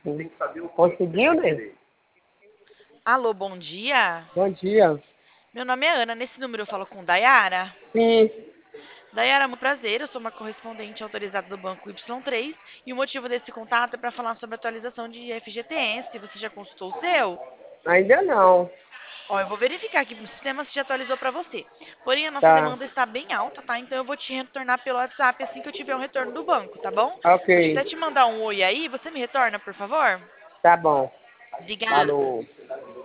Conseguiu, né? Alô, bom dia. Bom dia. Meu nome é Ana. Nesse número eu falo com Dayara. Sim, Dayara, é um prazer. Eu sou uma correspondente autorizada do Banco Y3 e o motivo desse contato é para falar sobre a atualização de FGTS. Você já consultou o seu? ainda não. Ó, eu vou verificar aqui no sistema se já atualizou para você. Porém, a nossa Tá, demanda está bem alta, tá? Então eu vou te retornar pelo WhatsApp assim que eu tiver um retorno do banco, tá bom? ok. Deixa eu até te mandar um oi aí. Você me retorna, por favor? Tá bom. Obrigada. Falou.